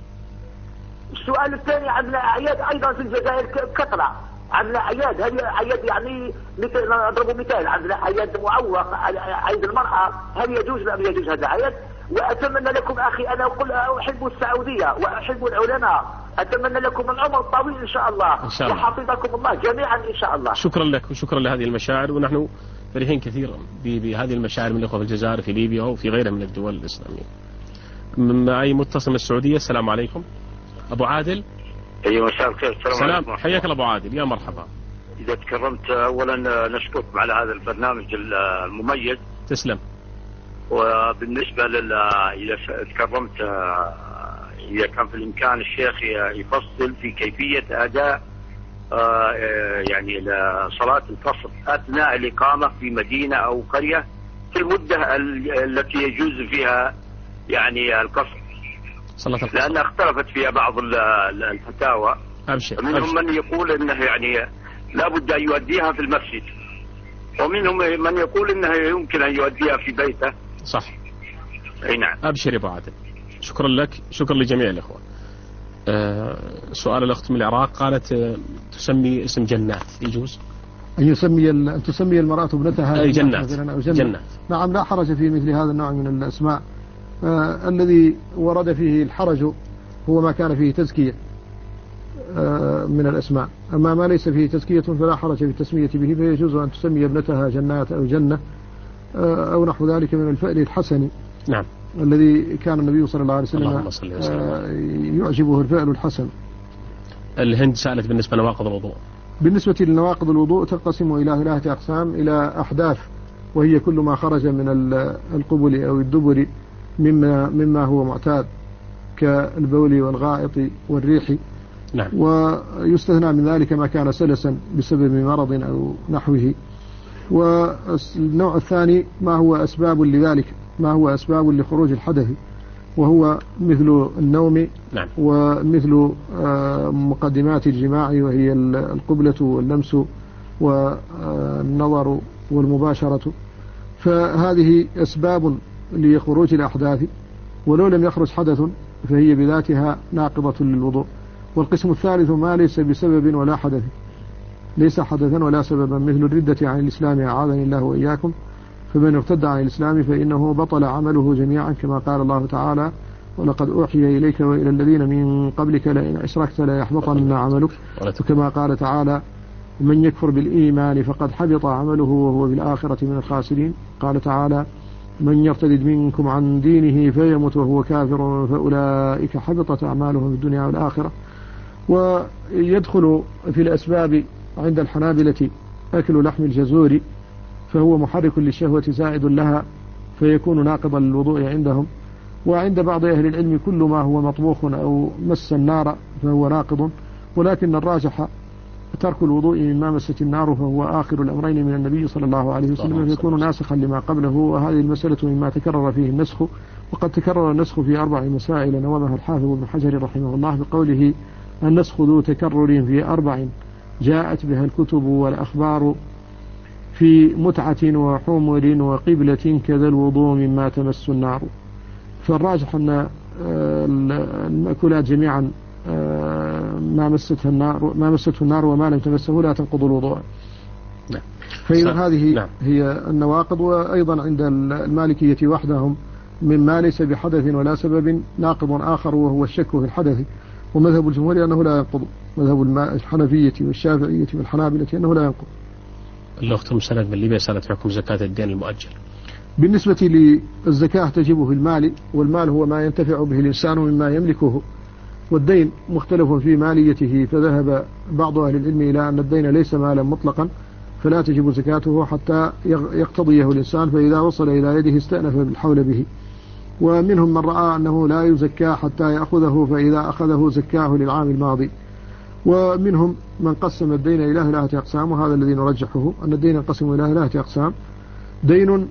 عندنا أعياد أيضا في الجزائر كثرة. عندنا أعياد. هذه أعياد يعني نضرب مثال. عندنا أعياد معوق عيد المرأة. هل يجوز أم يجوز هذا الأعياد؟ وأتمنى لكم أخي أنا أقول أحب السعودية وأحب العلماء. أتمنى لكم العمر الطويل إن شاء الله. إن شاء الله. وحفظكم الله جميعا إن شاء الله. شكرا لك وشكرا لهذه المشاعر ونحن فرحين كثيرا بهذه المشاعر من الأخوة في الجزائر في ليبيا وفي غيرها من الدول الإسلامية. معي متصل من السعودية. السلام عليكم أبو عادل. أيوة مساء الخير. السلام عليكم. حياك الله أبو عادل يا مرحبا. إذا تكرمت أولا نشكركم على هذا البرنامج المميز. تسلم. وبالنسبة إذا تكرمت إذا كان في الإمكان الشيخ يفصل في كيفية أداء يعني صلاة القصر أثناء الإقامة في مدينة أو قرية في المدة التي يجوز فيها يعني القصر. لأن اختلفت فيها بعض الفتاوى. منهم من يقول أنه يعني لا بد أن يؤديها في المسجد ومنهم من يقول أنه يمكن أن يؤديها في بيته. صح. أي نعم. أبشر يا أبو عادل. شكرا لك شكرا لجميع الأخوة. سؤال الأخت من العراق قالت تسمي اسم جنات يجوز أن تسمي المرأة ابنتها جنات. نعم لا حرج في مثل هذا النوع من الأسماء. الذي ورد فيه الحرج هو ما كان فيه تزكية من الأسماء. أما ما ليس فيه تزكية فلا حرج في التسمية به فيجوز أن تسمي ابنتها جنات أو جنة أو نحو ذلك من الفعل الحسن. نعم. الذي كان النبي صلى الله عليه وسلم يعجبه الفعل الحسن. الهند سألت بالنسبة لنواقض الوضوء. بالنسبة لنواقض الوضوء تنقسم إلى 3 أقسام. إلى أحداث وهي كل ما خرج من القبل أو الدبر مما هو معتاد كالبول والغائط والريح. نعم. ويستثنى من ذلك ما كان سلسا بسبب مرض أو نحوه. والنوع الثاني ما هو أسباب لذلك ما هو أسباب لخروج الحدث وهو مثل النوم. نعم. ومثل مقدمات الجماع وهي القبلة واللمس والنظر والمباشرة. فهذه أسباب لخروج الأحداث ولو لم يخرج حدث فهي بذاتها ناقضة للوضوء. والقسم الثالث ما ليس بسبب ولا حدث ليس حدثا ولا سببا مثل الردة عن الإسلام أعاذني الله وإياكم. فمن ارتد عن الإسلام فإنه بطل عمله جميعا كما قال الله تعالى ولقد أوحي إليك وإلى الذين من قبلك لئن أشركت لا يحبطن عملك. وكما قال تعالى من يكفر بالإيمان فقد حبط عمله وهو بالآخرة من الخاسرين. قال تعالى من يرتد منكم عن دينه فيمت وهو كافر فأولئك حبطت أعمالهم في الدنيا والآخرة. ويدخل في الأسباب عند الحنابلة أكل لحم الجزور فهو محرك للشهوة زائد لها فيكون ناقضا للوضوء عندهم. وعند بعض أهل العلم كل ما هو مطبوخ أو مس النار فهو ناقض. ولكن الراجح ترك الوضوء مما مست النار فهو آخر الأمرين من النبي صلى الله عليه وسلم فيكون ناسخا لما قبله. وهذه المسألة مما تكرر فيه النسخ، وقد تكرر النسخ في 4 مسائل نومها الحافظ ابن حجر رحمه الله بقوله: النسخ ذو تكرر في 4 جاءت بها الكتب والأخبار في متعة وحمر وقبلة كذا الوضوء مما تمس النار. فالراجح أن المأكولات جميعا ما مسته النار وما لم تمسه لا تنقض الوضوء. فإذا هذه هي النواقض. وأيضا عند المالكية وحدهم مما ليس بحدث ولا سبب ناقض آخر وهو الشك في الحدث، ومذهب الجمهور أنه لا ينقض، مذهب الحنفية والشافعية والحنابلة أنه لا ينقض. الأخت مسألة من ليبيا سألت حكم زكاة الدين المؤجل. بالنسبة للزكاة تجب في المال، والمال هو ما ينتفع به الإنسان مما يملكه، والدين مختلف في ماليته، فذهب بعض أهل العلم إلى أن الدين ليس مالا مطلقا فلا تجب زكاته حتى يقتضيه الإنسان، فإذا وصل إلى يده استأنف بالحول به. ومنهم من رأى أنه لا يزكى حتى يأخذه، فإذا أخذه زكاه للعام الماضي. ومنهم من قسم الدين إلى 3 أقسام، وهذا الذي نرجحه أن الدين ينقسم إلى 3 أقسام: دين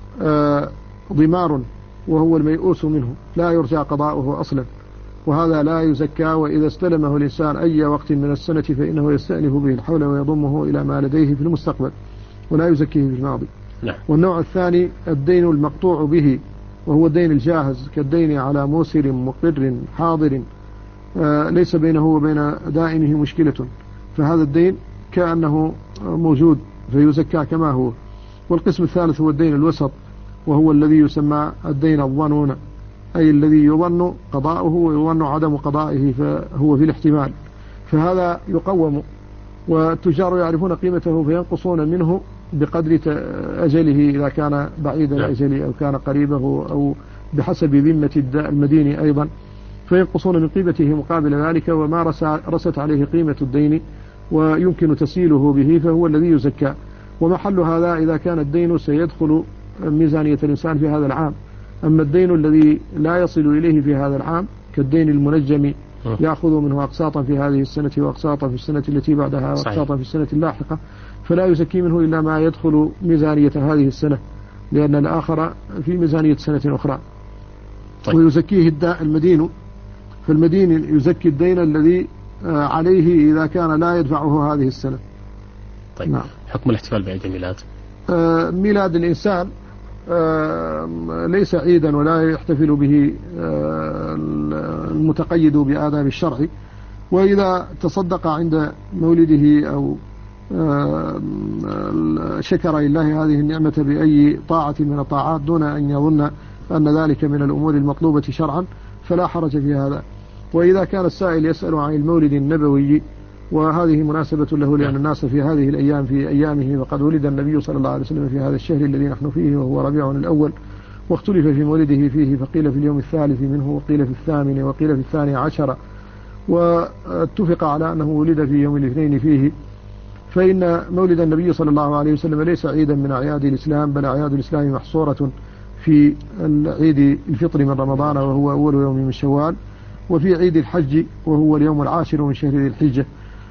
ضمار وهو الميؤوس منه لا يرجى قضاؤه أصلا، وهذا لا يزكى، وإذا استلمه الإنسان أي وقت من السنة فإنه يستأنف به الحول ويضمه إلى ما لديه في المستقبل ولا يزكيه في الماضي. والنوع الثاني الدين المقطوع به، وهو الدين الجاهز كالدين على موسر مقر حاضر ليس بينه وبين دائنه مشكلة، فهذا الدين كأنه موجود فيزكى كما هو. والقسم الثالث هو الدين الوسط، وهو الذي يسمى الدين الظنون، أي الذي يظن قضاؤه ويظن عدم قضائه، فهو في الاحتمال، فهذا يقوم، والتجار يعرفون قيمته فينقصون منه بقدر أجله إذا كان بعيد الأجل أو كان قريبه أو بحسب ذمة المدين أيضا، فينقصون من قيمته مقابل ذلك، وما رست عليه قيمة الدين ويمكن تسييله به فهو الذي يزكى. ومحل هذا إذا كان الدين سيدخل ميزانية الإنسان في هذا العام. أما الدين الذي لا يصل إليه في هذا العام كالدين المنجم يأخذ منه أقساطا في هذه السنة وأقساطا في السنة التي بعدها وأقساطا في السنة اللاحقة، فلا يزكي منه إلا ما يدخل ميزانية هذه السنة، لأن الآخر في ميزانية سنة أخرى. ويزكيه المدين، فالمدين يزكي الدين الذي عليه إذا كان لا يدفعه هذه السنة. طيب. حكم الاحتفال بعيد الميلاد؟ ميلاد الإنسان ليس عيدا ولا يحتفل به المتقيد بآداب الشرع، وإذا تصدق عند مولده أو شكر لله هذه النعمة بأي طاعة من الطاعات دون أن يظن أن ذلك من الأمور المطلوبة شرعا فلا حرج في هذا. وإذا كان السائل يسأل عن المولد النبوي، وهذه مناسبة له لأن الناس في هذه الأيام في أيامه، وقد ولد النبي صلى الله عليه وسلم في هذا الشهر الذي نحن فيه وهو ربيع الأول، واختلف في مولده فيه، فقيل في اليوم الثالث منه وقيل في الثامن وقيل في 12، واتفق على أنه ولد في يوم الاثنين فيه. فإن مولد النبي صلى الله عليه وسلم ليس عيدا من أعياد الإسلام، بل أعياد الإسلام محصورة في عيد الفطر من رمضان وهو أول يوم من شوال، وفي عيد الحج وهو اليوم العاشر من شهر ذي الحجة،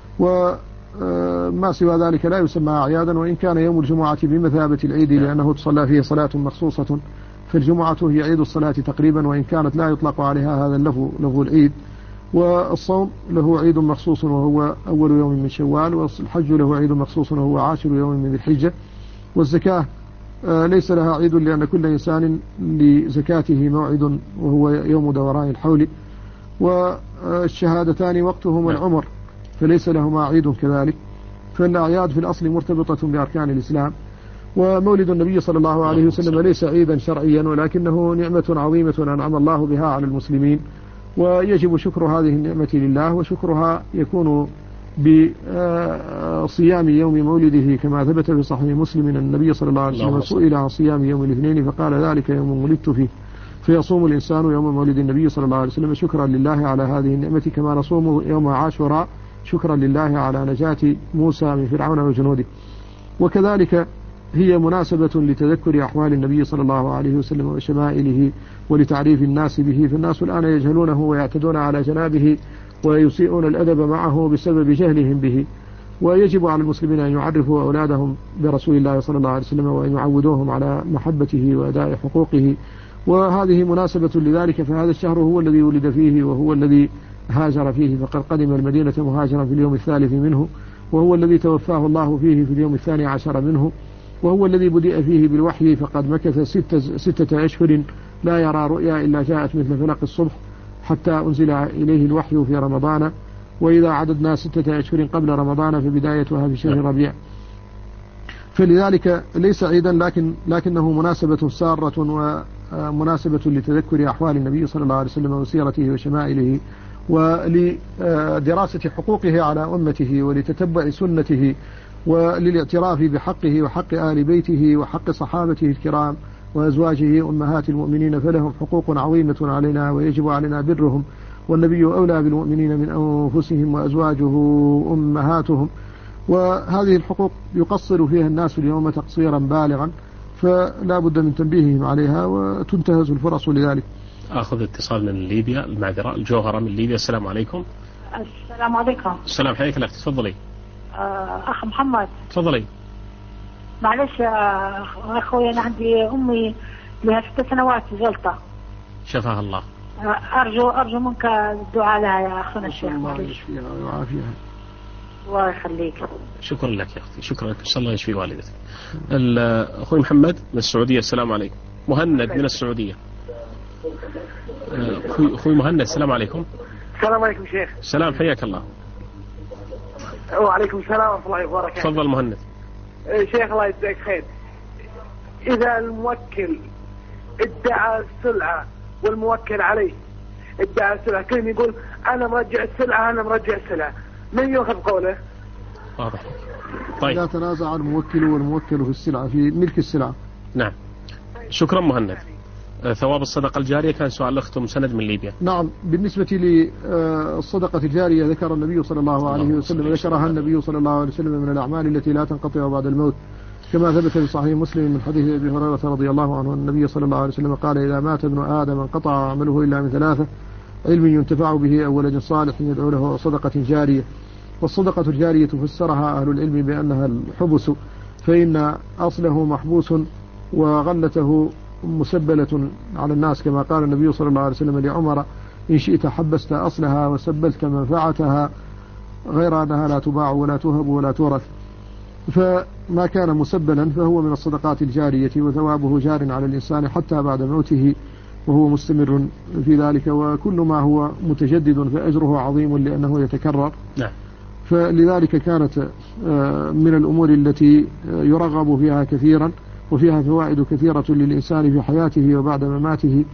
وما سوى ذلك لا يسمى أعيادا. وإن كان يوم الجمعة بمثابة العيد لأنه تصلى فيه صلاة مخصوصة، فالجمعة هي عيد الصلاة تقريبا، وإن كانت لا يطلق عليها هذا اللفظ العيد. والصوم له عيد مخصوص وهو أول يوم من شوال، والحج له عيد مخصوص وهو عاشر يوم من ذي الحجة. والزكاة ليس لها عيد، لأن كل إنسان لزكاته موعد وهو يوم دوران الحول. والشهادتان وقتهما العمر، فليس لهما عيد كذلك. فالأعياد في الأصل مرتبطة بأركان الإسلام. ومولد النبي صلى الله عليه وسلم ليس عيدا شرعيا، ولكنه نعمة عظيمة أنعم الله بها على المسلمين، ويجب شكر هذه النعمة لله، وشكرها يكون بصيام يوم مولده، كما ثبت في صحيح مسلم أن النبي صلى الله عليه وسلم سئل عن صيام يوم الاثنين فقال ذلك يوم ولدت فيه، فيصوم الإنسان يوم مولد النبي صلى الله عليه وسلم شكرا لله على هذه النعمة، كما نصوم يوم عاشوراء شكرا لله على نجاة موسى من فرعون وجنوده. وكذلك هي مناسبة لتذكر أحوال النبي صلى الله عليه وسلم وشمائله ولتعريف الناس به، فالناس الآن يجهلونه ويعتدون على جنابه ويسيئون الأدب معه بسبب جهلهم به. ويجب على المسلمين أن يعرفوا أولادهم برسول الله صلى الله عليه وسلم وأن يعودوهم على محبته وأداء حقوقه، وهذه مناسبة لذلك. فهذا الشهر هو الذي ولد فيه وهو الذي هاجر فيه، فقد قدم المدينة مهاجرا في اليوم الثالث منه، وهو الذي توفاه الله فيه في اليوم 12 منه، وهو الذي بدأ فيه بالوحي، فقد مكث 6 أشهر لا يرى رؤيا إلا جاءت مثل فلق الصبح حتى أنزل إليه الوحي في رمضان. وإذا عددنا 6 أشهر قبل رمضان فبدايتها في شهر ربيع، فلذلك ليس عيدا لكنه مناسبة سارة ومناسبة لتذكر أحوال النبي صلى الله عليه وسلم وسيرته وشمائله، ولدراسة حقوقه على أمته، ولتتبع سنته، وللاعتراف بحقه وحق آل بيته وحق صحابته الكرام وأزواجه أمهات المؤمنين، فلهم حقوق عظيمة علينا ويجب علينا برهم، والنبي أولى بالمؤمنين من أنفسهم وأزواجه أمهاتهم. وهذه الحقوق يقصر فيها الناس اليوم تقصيرا بالغا، فلا بد من تنبيههم عليها وتنتهز الفرص لذلك. أخذ اتصال من ليبيا، المعذرة، الجوهرة من ليبيا. السلام عليكم. السلام عليكم. السلام، حياك الله، تفضلي. أخ محمد. تفضلي. معلش أخوي، أنا عندي أمي لها 6 سنوات جلطة. شفاها الله. أرجو منك الدعاء لها يا أخونا الشيخ. الله يشفيها ويعافيها. الله يخليك. شكرا لك يا أختي، شكرا لك، صلى الله يشفي والدتك. أخوي محمد من السعودية. السلام عليكم. مهند من السعودية. أخوي مهند. السلام عليكم. السلام عليكم شيخ. السلام، حياك الله. وعليكم السلام ورحمة الله وبركاته. تفضل مهند. شيخ الله يجزاك خير. إذا الموكل ادعى السلعة والموكل عليه ادعى السلعة، كلمة يقول أنا مرجع السلعة أنا مرجع السلعة، من يأخذ قوله؟ واضح. طيب. لا تنازع الموكل والموكل في السلعة في ملك السلعة. نعم. شكرا مهند. ثواب الصدقة الجارية كان سؤال الأخت مسند من ليبيا. نعم، بالنسبة للصدقة الجارية ذكر النبي صلى الله عليه وسلم، ذكرها النبي صلى الله عليه وسلم من الأعمال التي لا تنقطع بعد الموت، كما ثبت في صحيح مسلم من حديث أبي هريرة رضي الله عنه أن النبي صلى الله عليه وسلم قال: إذا مات ابن آدم انقطع عمله إلا من 3: علم ينتفع به أو ولد صالح يدعو له أو صدقة جارية. والصدقة الجارية فسرها أهل العلم بأنها الحبس، فإن أصله محبوس وغلته مسبلة على الناس، كما قال النبي صلى الله عليه وسلم لعمر: إن شئت حبست أصلها وسبلت منفعتها، غير أنها لا تباع ولا تهب ولا تورث. فما كان مسبلا فهو من الصدقات الجارية، وثوابه جار على الإنسان حتى بعد موته وهو مستمر في ذلك، وكل ما هو متجدد فأجره عظيم لأنه يتكرر. نعم. فلذلك كانت من الأمور التي يرغب فيها كثيرا، وفيها فوائد كثيرة للإنسان في حياته وبعد مماته،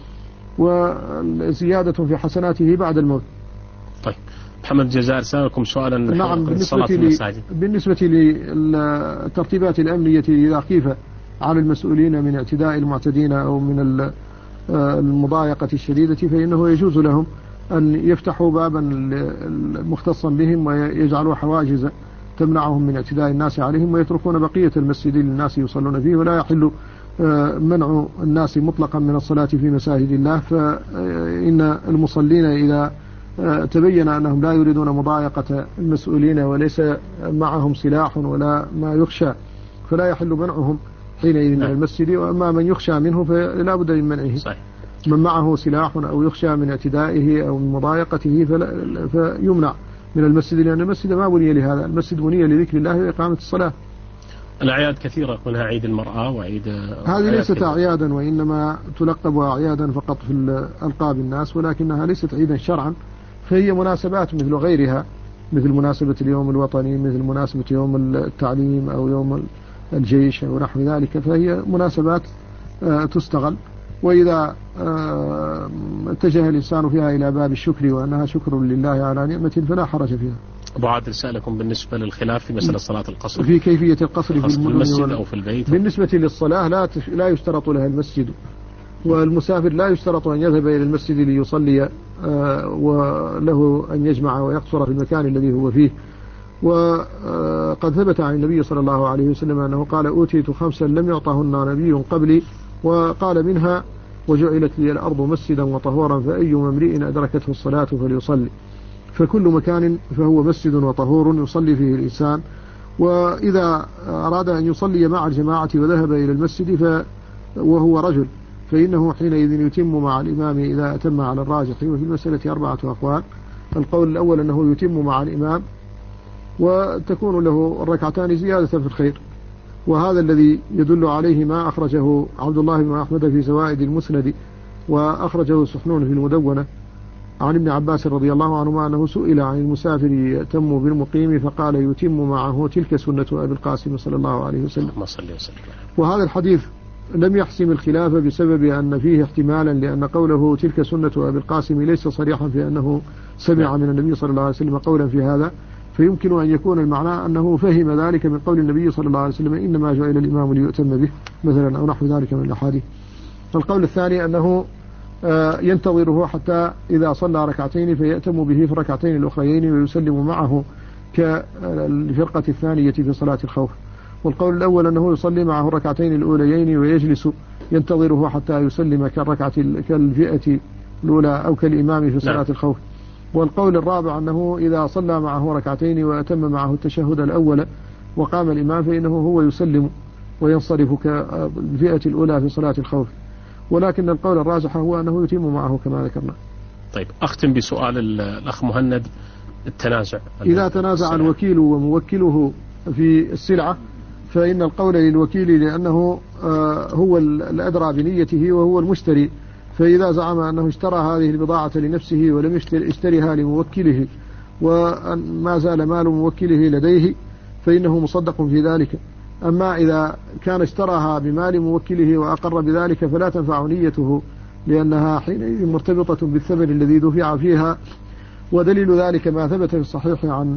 وزيادة في حسناته بعد الموت. طيب محمد الجزائر سألكم سؤالا. نعم، بالنسبة للترتيبات الأمنية إذا خيف على المسؤولين من اعتداء المعتدين أو من المضايقة الشديدة، فإنه يجوز لهم أن يفتحوا بابا مختصا بهم ويجعلوا حواجز تمنعهم من اعتداء الناس عليهم، ويتركون بقية المسجد للناس يصلون فيه، ولا يحل منع الناس مطلقا من الصلاة في مساجد الله. فإن المصلين إذا تبين أنهم لا يريدون مضايقة المسؤولين وليس معهم سلاح ولا ما يخشى فلا يحل منعهم حينئذ من المسجد، وأما من يخشى منه فلا بد من منعه. صحيح. من معه سلاح أو يخشى من اعتدائه أو من مضايقته فيمنع من المسجد، لأن المسجد ما بني لهذا، المسجد بني لذكر الله وإقامة الصلاة. الأعياد كثيرة، منها عيد المرأة وعيد هذه ليست أعيادا، وإنما تلقب أعيادا فقط في ألقاب الناس، ولكنها ليست عيدا شرعا، فهي مناسبات مثل غيرها، مثل مناسبة اليوم الوطني، مثل مناسبة يوم التعليم أو يوم الجيش أو نحو ذلك، فهي مناسبات تستغل. وإذا اتجه الإنسان فيها إلى باب الشكر وأنها شكر لله على نعمة فلا حرج فيها. أبو عادل سألكم بالنسبة للخلاف في مسألة صلاة القصر، في كيفية القصر في المسجد أو في البيت. بالنسبة للصلاة لا يشترط لها المسجد، والمسافر لا يشترط أن يذهب إلى المسجد ليصلي، وله أن يجمع ويقصر في المكان الذي هو فيه. وقد ثبت عن النبي صلى الله عليه وسلم أنه قال: أوتيت 5 لم يعطهن نبي قبلي، وقال منها: وجعلت لي الأرض مسجدا وطهورا، فأي امرئ أدركته الصلاة فليصلي. فكل مكان فهو مسجد وطهور يصلي فيه الإنسان. وإذا أراد أن يصلي مع الجماعة وذهب إلى المسجد وهو رجل فإنه حينئذ يتم مع الإمام إذا أتم على الراجح. وفي المسألة 4 أقوال. القول الأول أنه يتم مع الإمام وتكون له الركعتان زيادة في الخير، وهذا الذي يدل عليه ما أخرجه عبد الله بن أحمد في زوائد المسند وأخرجه سحنون في المدونة عن ابن عباس رضي الله عنهما أنه سئل عن المسافر يتم بالمقيم فقال يتم معه تلك سنة أبي القاسم صلى الله عليه وسلم. وهذا الحديث لم يحسم الخلاف بسبب أن فيه احتمالا، لأن قوله تلك سنة أبي القاسم ليس صريحا في أنه سمع من النبي صلى الله عليه وسلم قولا في هذا، فيمكن أن يكون المعنى أنه فهم ذلك من قول النبي صلى الله عليه وسلم إنما جاء إلى الإمام ليؤتم به مثلا أو نحو ذلك من الأحاديث. القول الثاني أنه ينتظره حتى إذا صلى ركعتين فيأتم به في الركعتين الأخريين ويسلم معه كالفرقة الثانية في صلاة الخوف. والقول الأول أنه يصلي معه الركعتين الأوليين ويجلس ينتظره حتى يسلم كالفئة الأولى أو كالإمام في صلاة الخوف. والقول الرابع أنه إذا صلى معه ركعتين وأتم معه التشهد الأول وقام الإمام فإنه هو يسلم وينصرف كالفئة الأولى في صلاة الخوف. ولكن القول الراجح هو أنه يتم معه كما ذكرنا. طيب أختم بسؤال الأخ مهند. التنازع إذا تنازع الوكيل وموكله في السلعة فإن القول للوكيل لأنه هو الأدرى بنيته وهو المشتري، فإذا زعم أنه اشترى هذه البضاعة لنفسه ولم يشتريها لموكله وما زال مال موكله لديه فإنه مصدق في ذلك. أما إذا كان اشتراها بمال موكله وأقر بذلك فلا تنفع نيته لأنها حينئذ مرتبطة بالثمن الذي دفع فيها. ودليل ذلك ما ثبت في الصحيح عن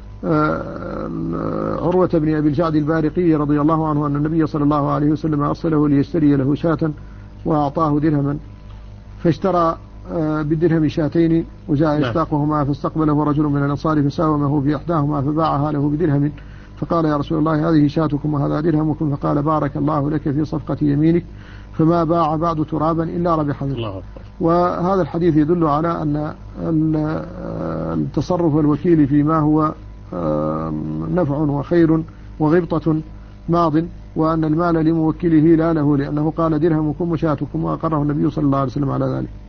عروة بن أبي الجعد البارقي رضي الله عنه أن النبي صلى الله عليه وسلم أرسله ليشتري له شاة وأعطاه درهما فاشترى بالدرهم شاتين وجاء يشتاقهما فاستقبله رجل من الأنصار فساومه في إحداهما فباعها له بدرهم فقال يا رسول الله هذه شاتكم وهذا درهمكم، فقال بارك الله لك في صفقة يمينك، فما باع بعد ترابا إلا ربح منه. وهذا الحديث يدل على أن التصرف الوكيل فيما هو نفع وخير وغبطة ماض، وأن المال لموكله لا له، لأنه قال درهمكم وشاتكم وأقره النبي صلى الله عليه وسلم على ذلك.